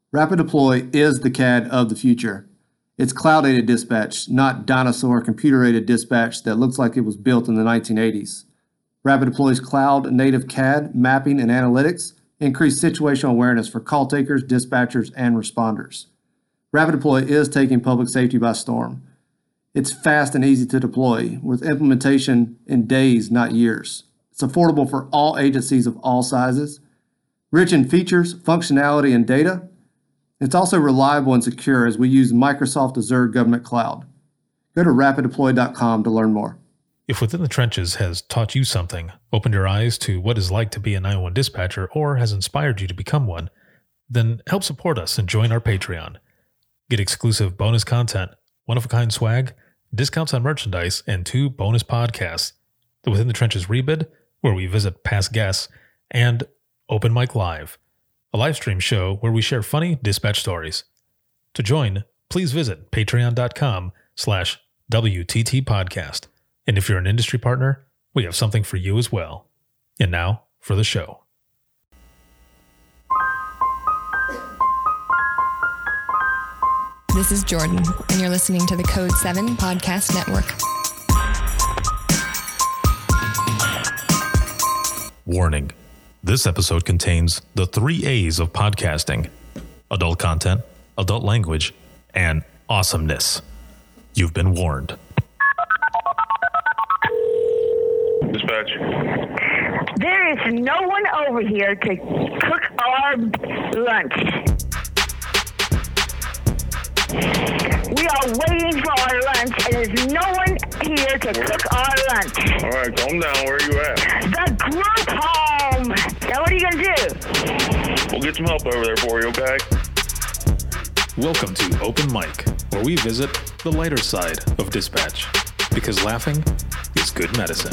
Rapid Deploy is the CAD of the future. It's cloud-aided dispatch, not dinosaur computer-aided dispatch that looks like it was built in the 1980s. Rapid Deploy's cloud-native CAD, mapping, and analytics increase situational awareness for call takers, dispatchers, and responders. Rapid Deploy is taking public safety by storm. It's fast and easy to deploy, with implementation in days, not years. It's affordable for all agencies of all sizes. Rich in features, functionality, and data. It's also reliable and secure as we use Microsoft Azure Government Cloud. Go to rapiddeploy.com to learn more. If Within the Trenches has taught you something, opened your eyes to what it's like to be a 911 dispatcher, or has inspired you to become one, then help support us and join our Patreon. Get exclusive bonus content, one-of-a-kind swag, discounts on merchandise, and 2 bonus podcasts. The Within the Trenches Rebid, where we visit past guests, and Open Mic Live, a live stream show where we share funny dispatch stories. To join, please visit patreon.com/WTT podcast. And if you're an industry partner, we have something for you as well. And now for the show. This is Jordan, and you're listening to the Code 7 Podcast Network. Warning. This episode contains the 3 A's of podcasting: adult content, adult language, and awesomeness. You've been warned. Dispatch. There is no one over here to cook our lunch. We are waiting for our lunch, and there's no one here to cook our lunch. All right, calm down. Where are you at? The group home. Now, what are you going to do? We'll get some help over there for you, okay? Welcome to Open Mic, where we visit the lighter side of dispatch, because laughing is good medicine.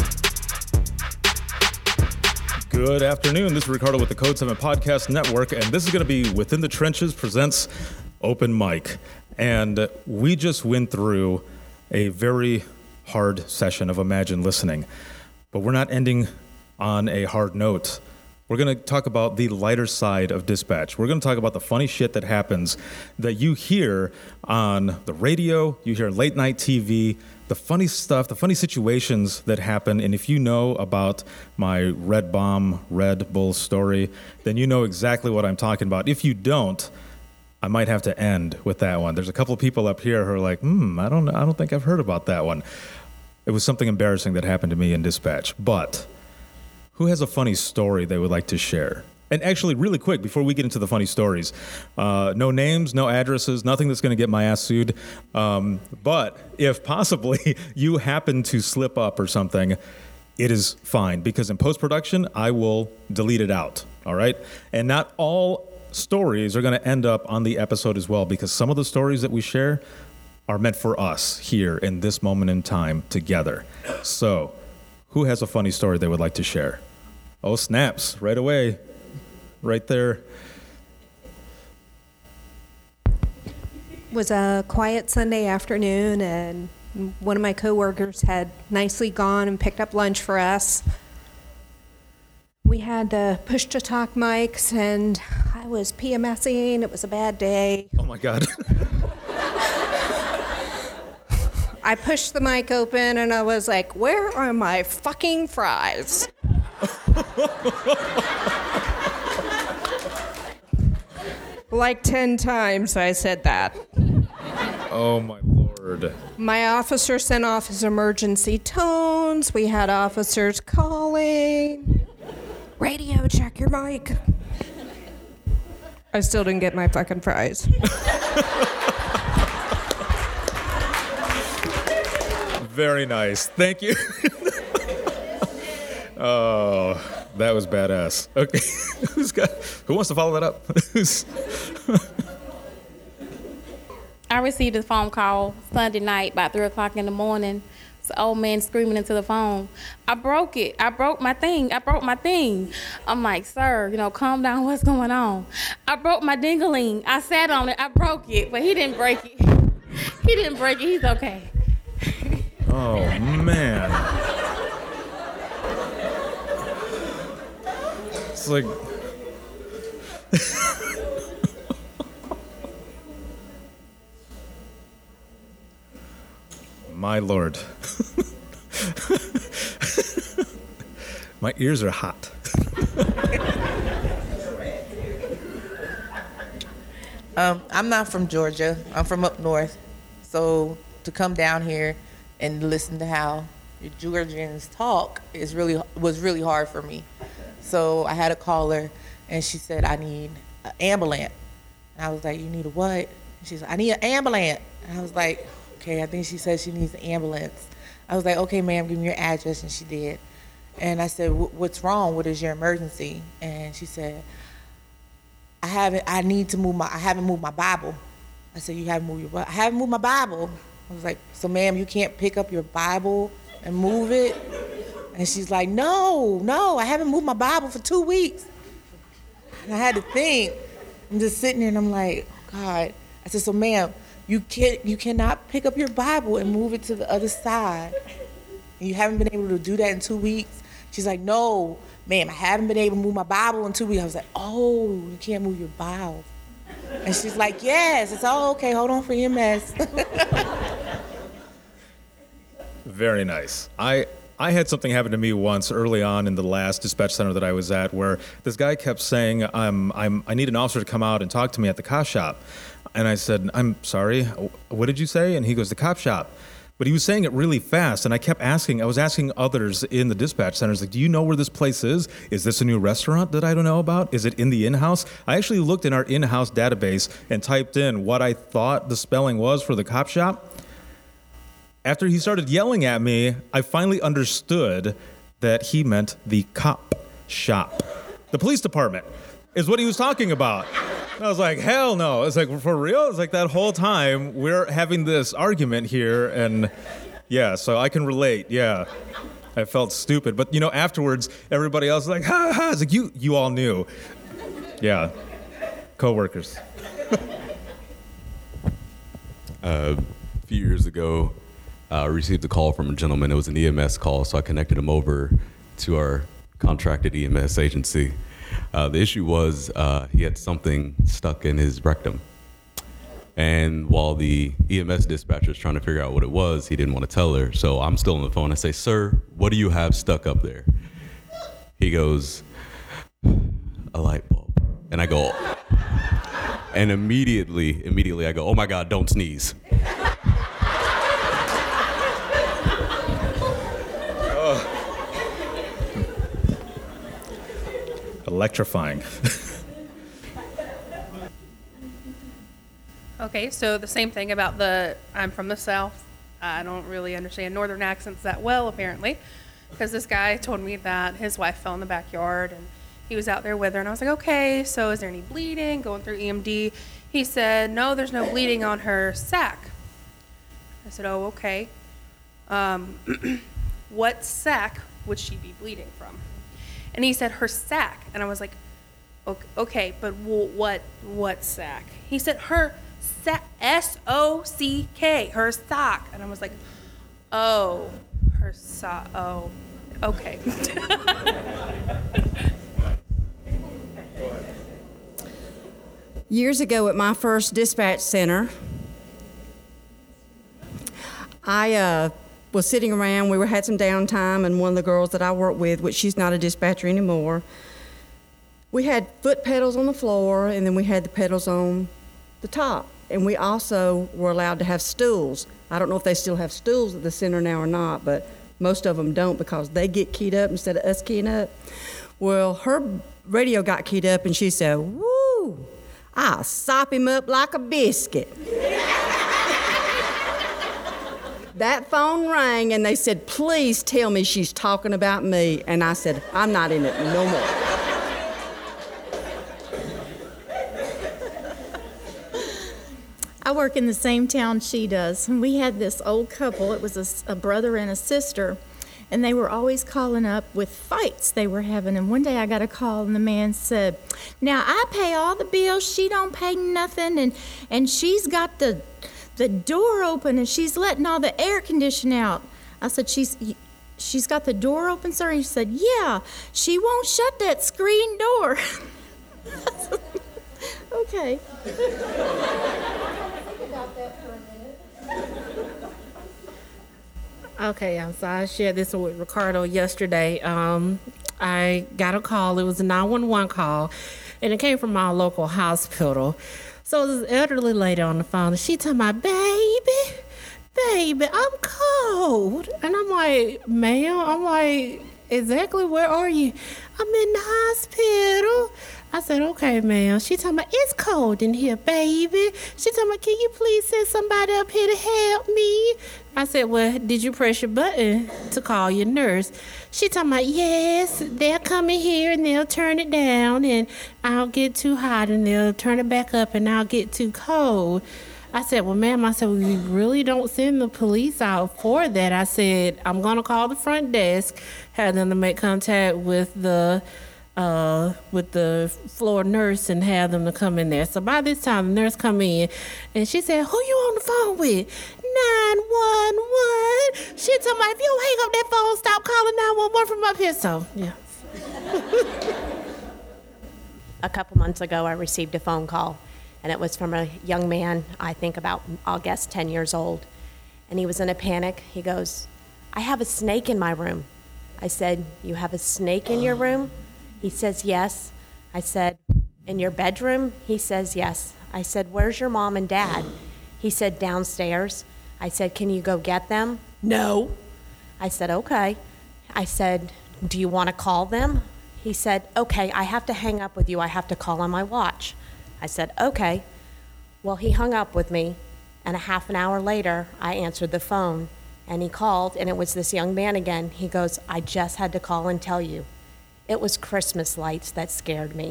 Good afternoon. This is Ricardo with the Code 7 Podcast Network, and this is going to be Within the Trenches presents Open Mic. And we just went through a very hard session of Imagine Listening, but we're not ending on a hard note. We're going to talk about the lighter side of dispatch. We're going to talk about the funny shit that happens that you hear on the radio, you hear late night TV, the funny stuff, the funny situations that happen. And if you know about my Red Bull story, then you know exactly what I'm talking about. If you don't, I might have to end with that one. There's a couple of people up here who are like, I don't think I've heard about that one. It was something embarrassing that happened to me in dispatch. But who has a funny story they would like to share? And actually, really quick, before we get into the funny stories, no names, no addresses, nothing that's going to get my ass sued. But if possibly you happen to slip up or something, it is fine, because in post-production, I will delete it out, all right? And not all stories are going to end up on the episode as well, because some of the stories that we share are meant for us here in this moment in time together. So, who has a funny story they would like to share? Oh, snaps, right away. Right there. It was a quiet Sunday afternoon, and one of my coworkers had nicely gone and picked up lunch for us. We had the push-to-talk mics, and I was PMSing. It was a bad day. Oh, my God. I pushed the mic open, and I was like, where are my fucking fries? Like 10 times I said that. Oh, my Lord. My officer sent off his emergency tones. We had officers calling. Radio, check your mic. I still didn't get my fucking fries. Very nice. Thank you. Oh, that was badass. Okay. Who wants to follow that up? I received a phone call Sunday night about 3 o'clock in the morning. It's an old man screaming into the phone. I broke it. I broke my thing. I'm like, sir, calm down. What's going on? I broke my ding-a-ling. I sat on it. I broke it, but he didn't break it. He's okay. Oh, man. It's like... My Lord. My ears are hot. I'm not from Georgia. I'm from up north. So to come down here and listen to how your Georgians talk was really hard for me. So I had to call her, and she said, I need an ambulance. And I was like, you need a what? And she's like, I need an ambulance. And I was like, okay, I think she said she needs an ambulance. I was like, okay, ma'am, give me your address, and she did. And I said, what's wrong? What is your emergency? And she said, I haven't moved my Bible. I said, you haven't moved your Bible? I haven't moved my Bible. I was like, so ma'am, you can't pick up your Bible and move it? And she's like, no, I haven't moved my Bible for 2 weeks. And I had to think. I'm just sitting there and I'm like, God. I said, so ma'am, you cannot pick up your Bible and move it to the other side. And you haven't been able to do that in 2 weeks? She's like, no, ma'am, I haven't been able to move my Bible in 2 weeks. I was like, oh, you can't move your Bible. And she's like, yes. It's all okay. Hold on for your mess. Very nice. I had something happen to me once early on in the last dispatch center that I was at, where this guy kept saying, I need an officer to come out and talk to me at the cop shop. And I said, I'm sorry, what did you say? And he goes, the cop shop. But he was saying it really fast, and I was asking others in the dispatch centers, like, do you know where this place is? Is this a new restaurant that I don't know about? Is it in the in-house? I actually looked in our in-house database and typed in what I thought the spelling was for the cop shop. After he started yelling at me, I finally understood that he meant the cop shop. The police department is what he was talking about. And I was like, hell no. It's like, for real? It's like that whole time we're having this argument here, and yeah, so I can relate, yeah. I felt stupid. But, afterwards, everybody else was like, ha, ha. It's like, you all knew. Yeah. Co-workers. A few years ago, I received a call from a gentleman. It was an EMS call, so I connected him over to our contracted EMS agency. The issue was he had something stuck in his rectum. And while the EMS dispatcher was trying to figure out what it was, he didn't want to tell her. So I'm still on the phone. I say, sir, what do you have stuck up there? He goes, a light bulb. And I go, and immediately I go, oh my God, don't sneeze. Electrifying. Okay, so the same thing about I'm from the South. I don't really understand Northern accents that well, apparently, because this guy told me that his wife fell in the backyard and he was out there with her, and I was like, okay, so is there any bleeding going through EMD? He said, no, there's no bleeding on her sac. I said, oh, okay. What sac would she be bleeding from? And he said, her sac. And I was like, okay, but what sac? He said, her sac, S-O-C-K, her sock. And I was like, oh, her sock, oh, okay. Years ago at my first dispatch center, I was sitting around. We had some downtime, and one of the girls that I work with, which she's not a dispatcher anymore, we had foot pedals on the floor, and then we had the pedals on the top. And we also were allowed to have stools. I don't know if they still have stools at the center now or not, but most of them don't because they get keyed up instead of us keying up. Well, her radio got keyed up, and she said, woo, I'll sop him up like a biscuit. That phone rang, and they said, please tell me she's talking about me. And I said, I'm not in it no more. I work in the same town she does. And we had this old couple. It was a brother and a sister. And they were always calling up with fights they were having. And one day I got a call, and the man said, now, I pay all the bills. She don't pay nothing. And she's got the door open, and she's letting all the air condition out. I said, she's got the door open, sir? He said, yeah, she won't shut that screen door. Okay. Okay, so I shared this with Ricardo yesterday. I got a call. It was a 911 call, and it came from our local hospital. So it was this elderly lady on the phone, and she told my baby, I'm cold. And I'm like, ma'am, exactly, where are you? I'm in the hospital. I said, okay, ma'am. She told me, it's cold in here, baby. She told me, can you please send somebody up here to help me? I said, well, did you press your button to call your nurse? She told me, yes, they'll come in here and they'll turn it down and I'll get too hot and they'll turn it back up and I'll get too cold. I said, well, ma'am, we really don't send the police out for that. I said, I'm going to call the front desk, have them to make contact with the floor nurse and have them to come in there. So by this time, the nurse come in, and she said, who you on the phone with? 911. She told me, if you don't hang up that phone, stop calling 911 from up here. So, yeah. A couple months ago, I received a phone call, and it was from a young man, I think about, I'll guess 10 years old. And he was in a panic. He goes, I have a snake in my room. I said, you have a snake in your room? He says, yes. I said, in your bedroom? He says, yes. I said, where's your mom and dad? He said, downstairs. I said, can you go get them? No. I said, okay. I said, do you want to call them? He said, okay, I have to hang up with you. I have to call on my watch. I said, okay. Well, he hung up with me, and a half an hour later, I answered the phone, and he called, and it was this young man again. He goes, I just had to call and tell you. It was Christmas lights that scared me.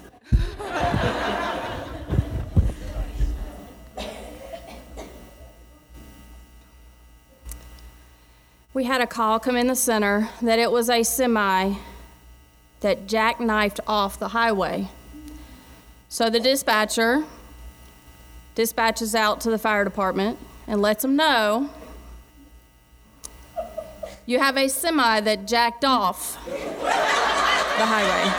We had a call come in the center that it was a semi that jackknifed off the highway. So the dispatcher dispatches out to the fire department and lets them know you have a semi that jacked off the highway.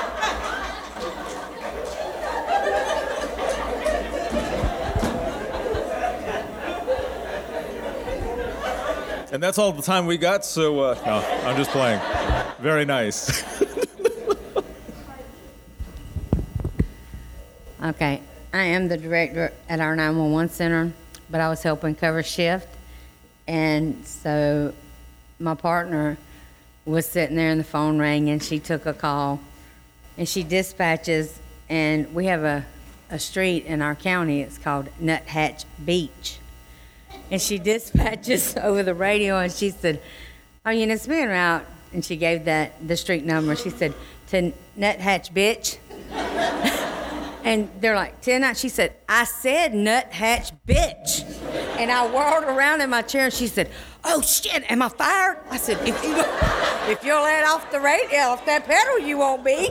And that's all the time we got, so no, I'm just playing. Very nice. Okay, I am the director at our 911 center, but I was helping cover shift. And so my partner was sitting there and the phone rang and she took a call and she dispatches, and we have a street in our county, it's called Nuthatch Beach. And she dispatches over the radio and she said, oh, it's being route. And she gave the street number. She said, to Nuthatch Bitch. And they're like, 10. She said, I said Nuthatch Bitch. And I whirled around in my chair and she said, oh shit, am I fired? I said, if you'll let off the radio, off that pedal, you won't be.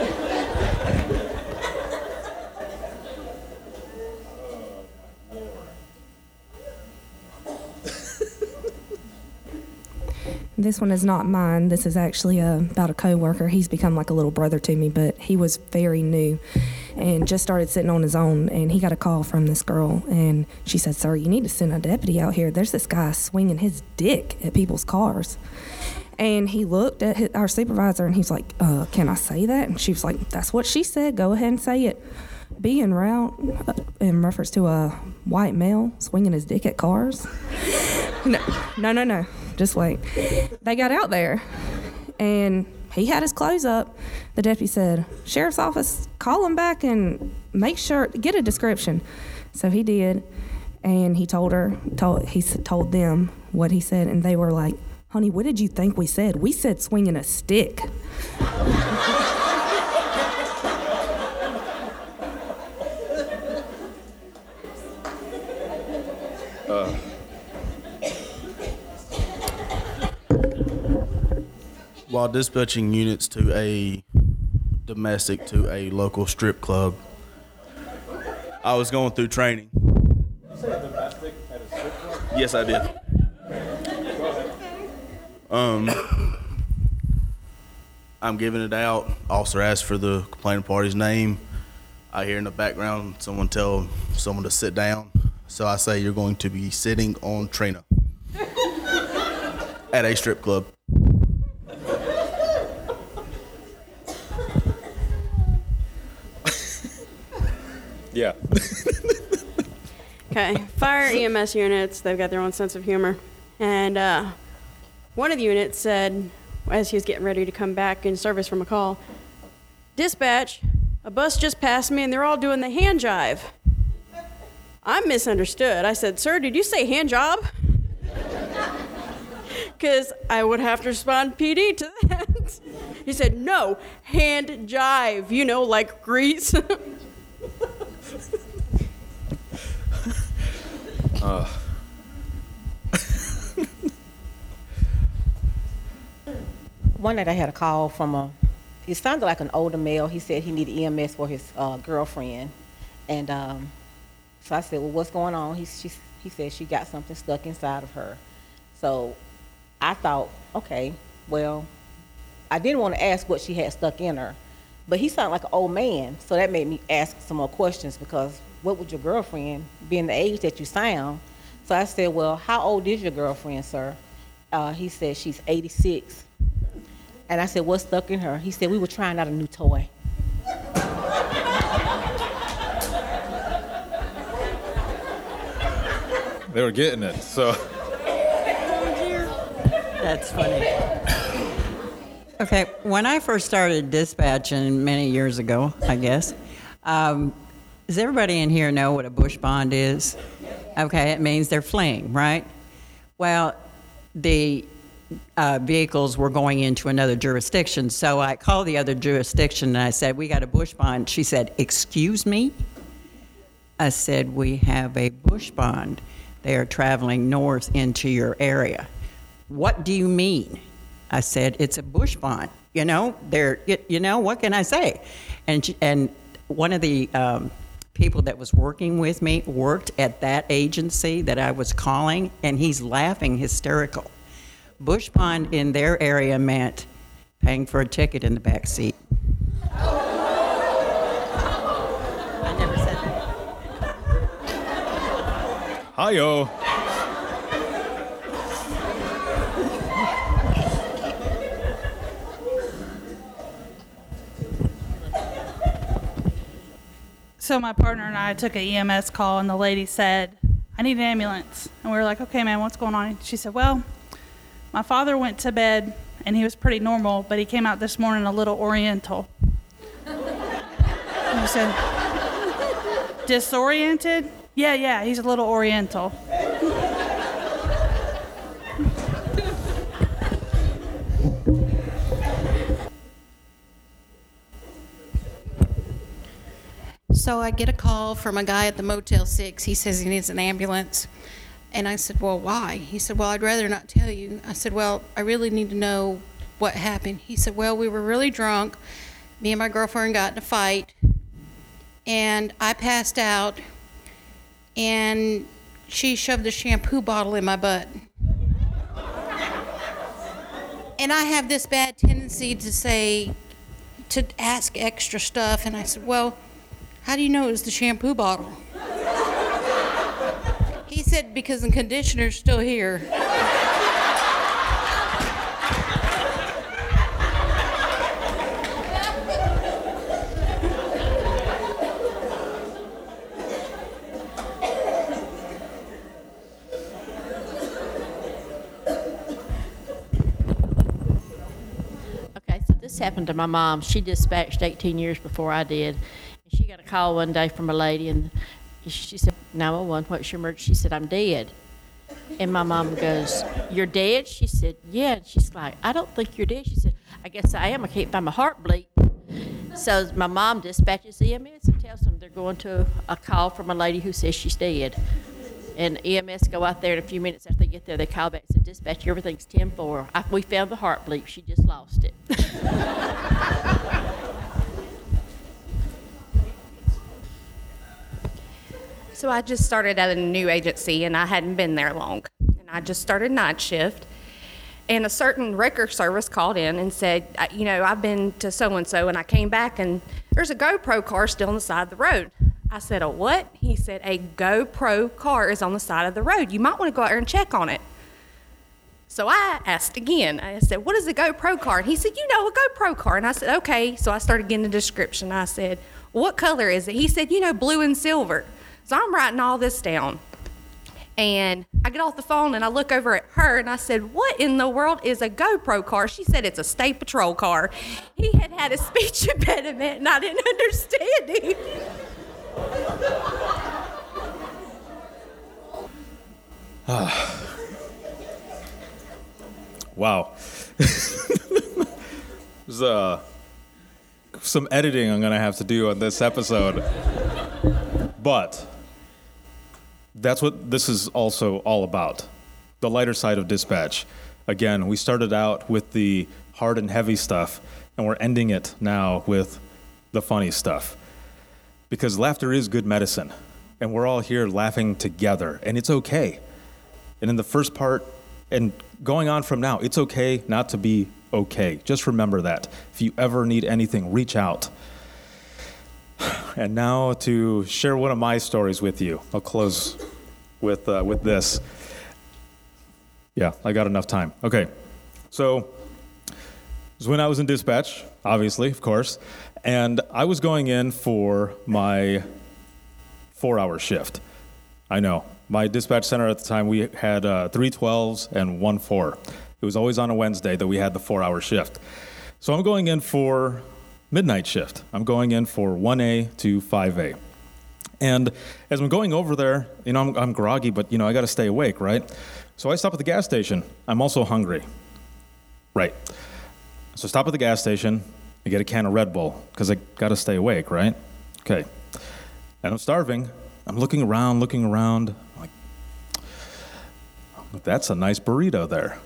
This one is not mine. This is actually about a coworker. He's become like a little brother to me, but he was very new and just started sitting on his own. And he got a call from this girl, and she said, sir, you need to send a deputy out here. There's this guy swinging his dick at people's cars. And he looked at our supervisor, and he's like, can I say that? And she was like, that's what she said. Go ahead and say it. Be en route in reference to a white male swinging his dick at cars. No. Just wait. They got out there, and he had his clothes up. The deputy said, sheriff's office, call him back and make sure, get a description. So he did, and he told them what he said, and they were like, honey, what did you think we said? We said swinging a stick. While dispatching units to a domestic to a local strip club, I was going through training. Did you say domestic at a strip club? Yes, I did. I'm giving it out. Officer asked for the complaining party's name. I hear in the background someone tell someone to sit down. So I say, you're going to be sitting on Trina. at a strip club. Yeah. Okay, fire EMS units, they've got their own sense of humor. And one of the units said, as he was getting ready to come back in service from a call, "Dispatch, a bus just passed me and they're all doing the hand jive." I misunderstood. I said, "Sir, did you say hand job?" Because I would have to respond PD to that. He said, "No, hand jive, you know, like grease." One night I had a call from it sounded like an older male. He said he needed EMS for his girlfriend. And so I said, "Well, what's going on?" He said she got something stuck inside of her. So I thought, okay, well, I didn't want to ask what she had stuck in her. But he sounded like an old man, so that made me ask some more questions, because what would your girlfriend, being the age that you sound? So I said, "Well, how old is your girlfriend, sir?" He said she's 86. And I said, "What's stuck in her?" He said, "We were trying out a new toy." They were getting it, so. That's funny. Okay, when I first started dispatching many years ago, I guess, does everybody in here know what a bush bond is? Okay, it means they're fleeing, right? Well, the vehicles were going into another jurisdiction, so I called the other jurisdiction and I said, "We got a bush bond." She said, "Excuse me?" I said, "We have a bush bond. They are traveling north into your area." "What do you mean?" I said, "It's a bush bond. You know, what can I say?" And one of the people that was working with me worked at that agency that I was calling, and he's laughing hysterical. Bush bond in their area meant paying for a ticket in the back seat. I never said that. Hi-yo. So my partner and I took an EMS call, and the lady said, "I need an ambulance." And we were like, "Okay, man, what's going on?" She said, "Well, my father went to bed, and he was pretty normal, but he came out this morning a little oriental." And I said, "Disoriented?" Yeah, he's a little oriental." So I get a call from a guy at the Motel 6. He says he needs an ambulance. And I said, "Well, why?" He said, "Well, I'd rather not tell you." I said, "Well, I really need to know what happened." He said, "Well, we were really drunk. Me and my girlfriend got in a fight. And I passed out. And she shoved a shampoo bottle in my butt. And I have this bad tendency to ask extra stuff." And I said, "Well, how do you know it was the shampoo bottle?" He said, "Because the conditioner's still here." Okay, so this happened to my mom. She dispatched 18 years before I did. And she got a call one day from a lady, and she said, "911, what's your emergency?" She said, "I'm dead." And my mom goes, "You're dead?" She said, "Yeah." And she's like, "I don't think you're dead." She said, "I guess I am. I can't find my heartbeat." So my mom dispatches EMS and tells them they're going to a call from a lady who says she's dead. And EMS go out there in a few minutes after they get there. They call back and say, "Dispatch, everything's 10-4. We found the heartbeat. She just lost it." So I just started at a new agency, and I hadn't been there long. And I just started night shift. And a certain wrecker service called in and said, "I've been to so-and-so, and I came back, and there's a GoPro car still on the side of the road." I said, "A what?" He said, "A GoPro car is on the side of the road. You might want to go out there and check on it." So I asked again. I said, what is a GoPro car? And he said, you know, a GoPro car. And I said, okay. So I started getting a description. I said, what color is it? He said, you know, blue and silver. So I'm writing all this down. And I get off the phone and I look over at her and I said, what in the world is a GoPro car? She said, it's a state patrol car. He had a speech impediment and I didn't understand him. Wow. There's some editing I'm going to have to do on this episode. But that's what this is also all about. The lighter side of dispatch. Again, we started out with the hard and heavy stuff, and we're ending it now with the funny stuff. Because laughter is good medicine, and we're all here laughing together, and it's okay. And in the first part, and going on from now, it's okay not to be okay. Just remember that. If you ever need anything, reach out. And now to share one of my stories with you. I'll close with this. Yeah, I got enough time. Okay, so it was when I was in dispatch, obviously, of course, and I was going in for my 4-hour shift. I know. My dispatch center at the time, we had 3 12s and 1 4. It was always on a Wednesday that we had the 4-hour shift. So I'm going in for midnight shift. I'm going in for 1A to 5A. And as I'm going over there, you know, I'm groggy, but, you know, I got to stay awake, right? So I stop at the gas station. I'm also hungry. Right. So stop at the gas station and get a can of Red Bull because I got to stay awake, right? Okay. And I'm starving. I'm looking around. I'm like, that's a nice burrito there.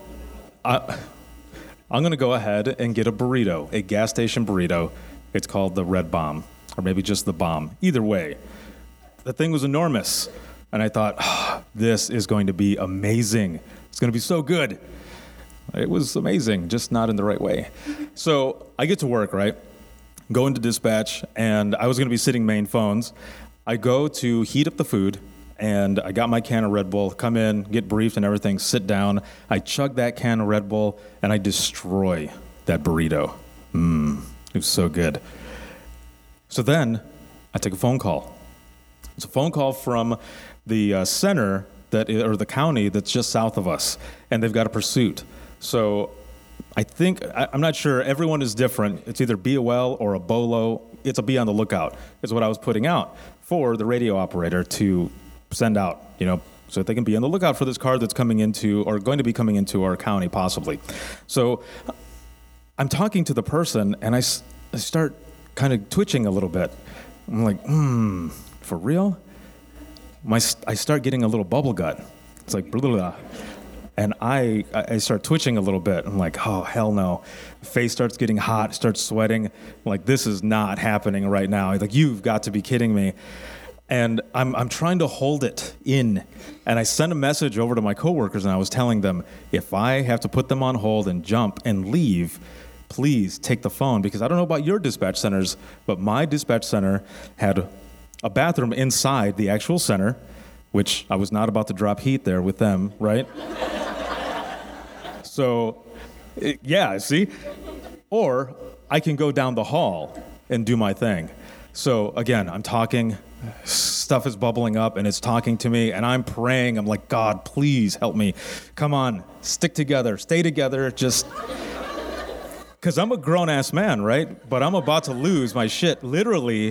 I'm going to go ahead and get a burrito, a gas station burrito. It's called the Red Bomb, or maybe just the Bomb. Either way, the thing was enormous. And I thought, this is going to be amazing. It's going to be so good. It was amazing, just not in the right way. So I get to work, right? Go into dispatch, and I was going to be sitting main phones. I go to heat up the food, and I got my can of Red Bull, come in, get briefed and everything, sit down. I chug that can of Red Bull, and I destroy that burrito. It was so good. So then I take a phone call. It's a phone call from the center or the county that's just south of us, and they've got a pursuit. So I think, I'm not sure, everyone is different. It's either BOL or a BOLO. It's a be on the lookout, is what I was putting out for the radio operator to send out, you know, so that they can be on the lookout for this car that's coming into, or going to be coming into our county possibly. So I'm talking to the person, and I start kind of twitching a little bit. I'm like, for real? I start getting a little bubble gut. It's like, blah, blah, blah. And I start twitching a little bit. I'm like, oh, hell no. Face starts getting hot, starts sweating. I'm like, this is not happening right now. Like, you've got to be kidding me. And I'm trying to hold it in. And I sent a message over to my coworkers, and I was telling them, if I have to put them on hold and jump and leave, please take the phone. Because I don't know about your dispatch centers, but my dispatch center had a bathroom inside the actual center, which I was not about to drop heat there with them, right? So, yeah, see? Or I can go down the hall and do my thing. So, again, I'm talking, stuff is bubbling up, and it's talking to me, and I'm praying. I'm like, God, please help me. Come on, stick together, stay together, just... Because I'm a grown-ass man, right? But I'm about to lose my shit, literally...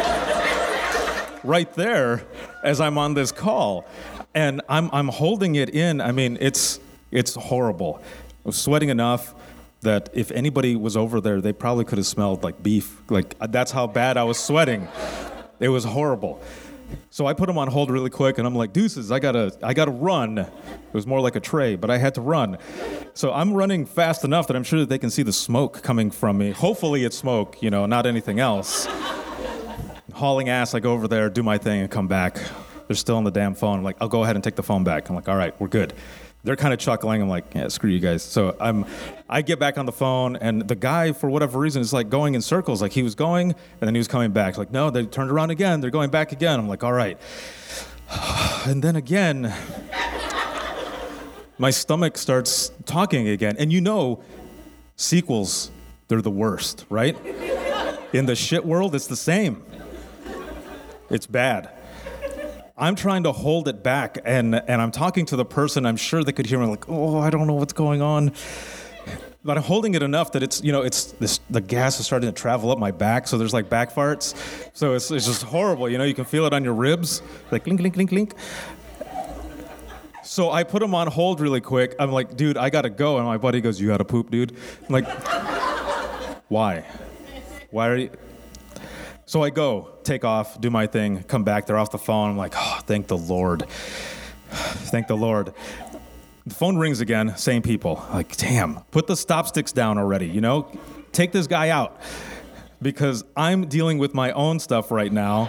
right there as I'm on this call. And I'm holding it in. I mean, it's horrible. I was sweating enough that if anybody was over there, they probably could have smelled like beef. Like, that's how bad I was sweating. It was horrible. So I put him on hold really quick, and I'm like, deuces, I gotta run. It was more like a tray, but I had to run. So I'm running fast enough that I'm sure that they can see the smoke coming from me. Hopefully it's smoke, you know, not anything else. Hauling ass, I go over there, do my thing, and come back. They're still on the damn phone. I'm like, I'll go ahead and take the phone back. I'm like, all right, we're good. They're kind of chuckling. I'm like, yeah, screw you guys. So I get back on the phone, and the guy, for whatever reason, is like going in circles. Like, he was going, and then he was coming back. Like, no, they turned around again. They're going back again. I'm like, all right. And then again, my stomach starts talking again. And you know, sequels, they're the worst, right? In the shit world, it's the same. It's bad. I'm trying to hold it back, and I'm talking to the person. I'm sure they could hear me like, oh, I don't know what's going on. But I'm holding it enough that it's, the gas is starting to travel up my back, so there's like back farts. So it's just horrible, you can feel it on your ribs, like clink, clink, clink, clink. So I put him on hold really quick. I'm like, dude, I gotta go. And my buddy goes, you gotta poop, dude? I'm like, why? Why are you? So I go, take off, do my thing, come back, they're off the phone. I'm like, oh, thank the Lord. Thank the Lord. The phone rings again, same people. Like, damn, put the stop sticks down already, Take this guy out. Because I'm dealing with my own stuff right now.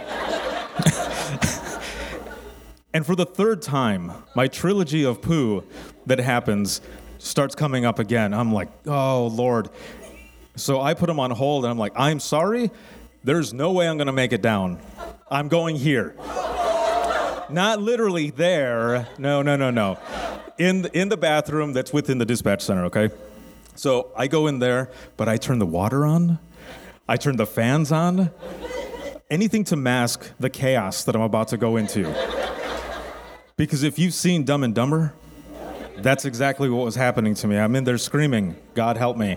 And for the third time, my trilogy of poo that happens starts coming up again. I'm like, oh, Lord. So I put him on hold, and I'm like, I'm sorry. There's no way I'm going to make it down. I'm going here. Not literally there. No. In the bathroom that's within the dispatch center, okay? So I go in there, but I turn the water on. I turn the fans on. Anything to mask the chaos that I'm about to go into. Because if you've seen Dumb and Dumber, that's exactly what was happening to me. I'm in there screaming, God help me.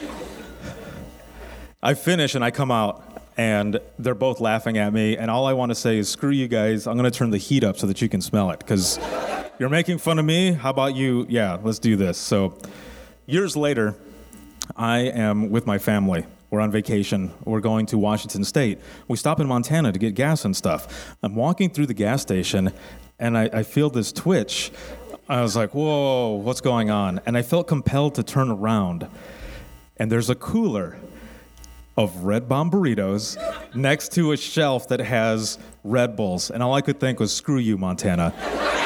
I finish and I come out, and they're both laughing at me, and all I want to say is, screw you guys, I'm going to turn the heat up so that you can smell it, because you're making fun of me, how about you, yeah, let's do this. So years later, I am with my family. We're on vacation. We're going to Washington State. We stop in Montana to get gas and stuff. I'm walking through the gas station, and I feel this twitch. I was like, whoa, what's going on? And I felt compelled to turn around, and there's a cooler of Red Bomb burritos next to a shelf that has Red Bulls. And all I could think was, screw you, Montana.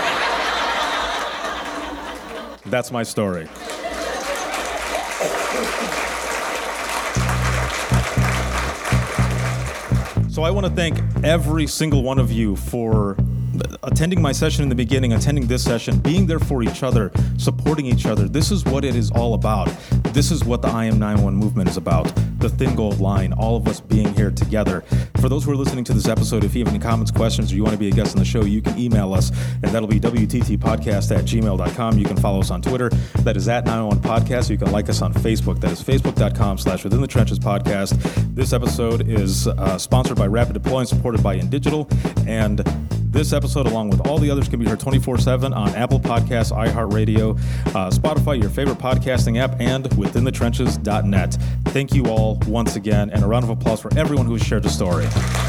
That's my story. So I want to thank every single one of you for attending my session in the beginning, attending this session, being there for each other, supporting each other. This is what it is all about. This is what the I Am 911 movement is about. The thin gold line, all of us being here together. For those who are listening to this episode, if you have any comments, questions, or you want to be a guest on the show, you can email us, and that'll be wttpodcast@gmail.com. You can follow us on Twitter. That is @911podcast. You can like us on Facebook. That is facebook.com/Within the Trenches Podcast. This episode is sponsored by Rapid Deploy and supported by InDigital. And this episode, along with all the others, can be heard 24/7 on Apple Podcasts, iHeartRadio, Spotify, your favorite podcasting app, and withinthetrenches.net. Thank you all once again, and a round of applause for everyone who has shared the story.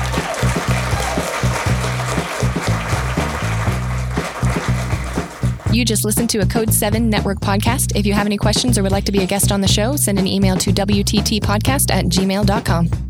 You just listened to a Code 7 Network podcast. If you have any questions or would like to be a guest on the show, send an email to wttpodcast@gmail.com.